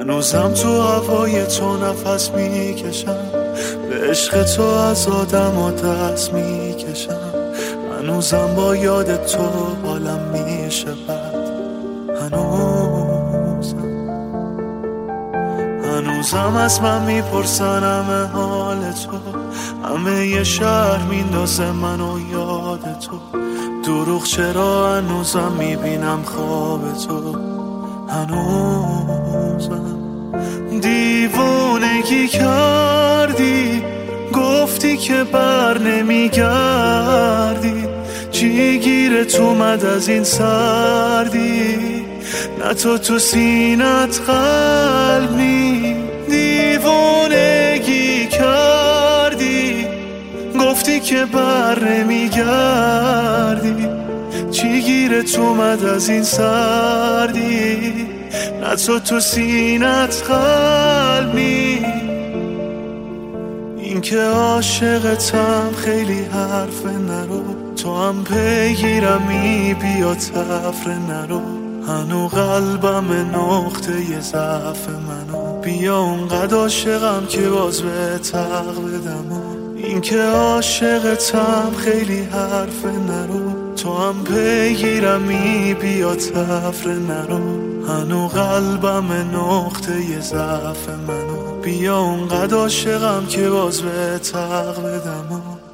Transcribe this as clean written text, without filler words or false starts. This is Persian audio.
هنوزم تو هوای تو نفس میکشم، به عشق تو از آدم و دست میکشم. هنوزم با یاد تو حالم میشه بد، هنوزم از من میپرسن همه حال تو، همه یه شهر میندازه منو یاد تو. دروغ چرا هنوزم میبینم خواب تو، هنوزم دیوانگی کردی، گفتی که بر نمیگردی. چی گیرت اومد از این سردی، نه تو سینت قلب نی. دیوانگی کردی، گفتی که بر نمیگردی. چی گیرت اومد از این سردی، نه تو سینت قلب نی. این که عاشقتم خیلی حرف نرو، تو هم پیگیرمی بیا تفره نرو. هنو قلبم نقطه ضعف منو، بیا اونقدر عاشقم که باز به تق بدم. این که عاشقتم خیلی حرف نرو، تو هم پیگیرمی بیا تفره نرو. هنو قلبم نقطه ضعف منو، بیا اونقدر عاشقم که باز به تق بدم.